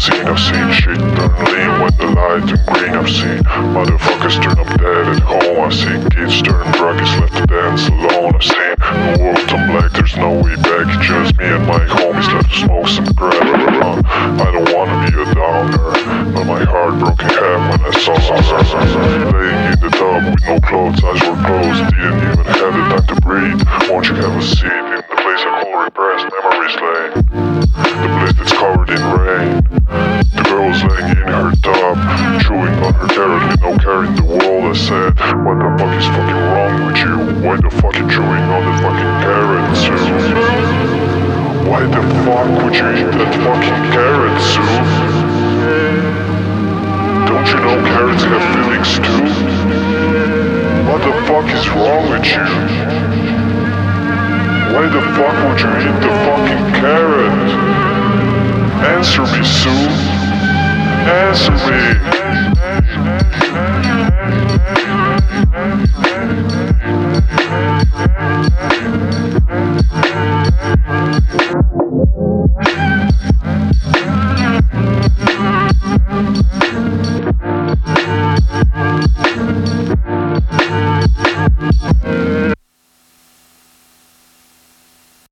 I've seen shit turn lean when the light turn green. I've seen motherfuckers turn up dead at home. I've seen kids turn druggies left to dance alone. I've seen the world turn black, there's no way back. It's just me and my homies left to smoke some crack. I don't wanna be a downer, but my heart broke in half when I saw her laying in the tub with no clothes, eyes were closed, didn't even have the time to breathe. Won't you have a seat in the place I call repressed memories lane? The place that's covered in rain. The girl was laying in her tub, chewing on her carrot with no care in the world. I said, what the fuck is fucking wrong with you? Why the fuck you chewing on the fucking carrot, Sue? Why the fuck would you eat that fucking carrot, Sue? Don't you know carrots have feelings too? What the fuck is wrong with you? Why the fuck would you eat the fucking carrot? Answer me, Sue. Answer me.